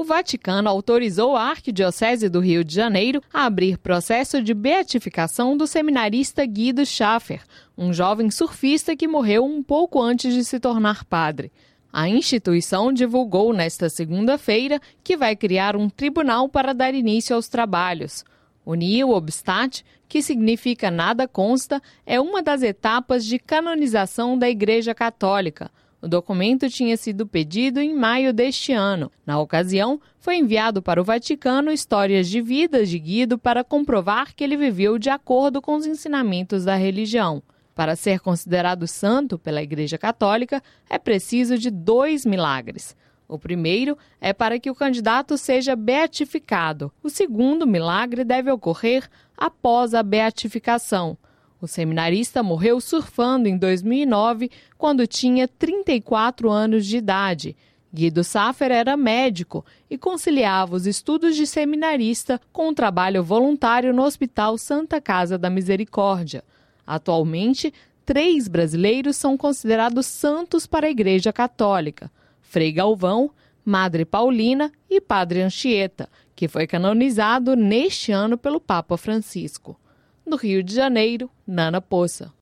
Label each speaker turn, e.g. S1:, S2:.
S1: Vaticano autorizou a Arquidiocese do Rio de Janeiro a abrir processo de beatificação do seminarista Guido Schaffer, um jovem surfista que morreu um pouco antes de se tornar padre. A instituição divulgou nesta segunda-feira que vai criar um tribunal para dar início aos trabalhos. O Nihil Obstat, que significa nada consta, é uma das etapas de canonização da Igreja Católica. O documento tinha sido pedido em maio deste ano. Na ocasião, foi enviado para o Vaticano histórias de vida de Guido para comprovar que ele viveu de acordo com os ensinamentos da religião. Para ser considerado santo pela Igreja Católica, é preciso de 2 milagres. O primeiro é para que o candidato seja beatificado. O segundo milagre deve ocorrer após a beatificação. O seminarista morreu surfando em 2009, quando tinha 34 anos de idade. Guido Schaffer era médico e conciliava os estudos de seminarista com o trabalho voluntário no Hospital Santa Casa da Misericórdia. Atualmente, 3 brasileiros são considerados santos para a Igreja Católica: Frei Galvão, Madre Paulina e Padre Anchieta, que foi canonizado neste ano pelo Papa Francisco. Do Rio de Janeiro, Nana Poça.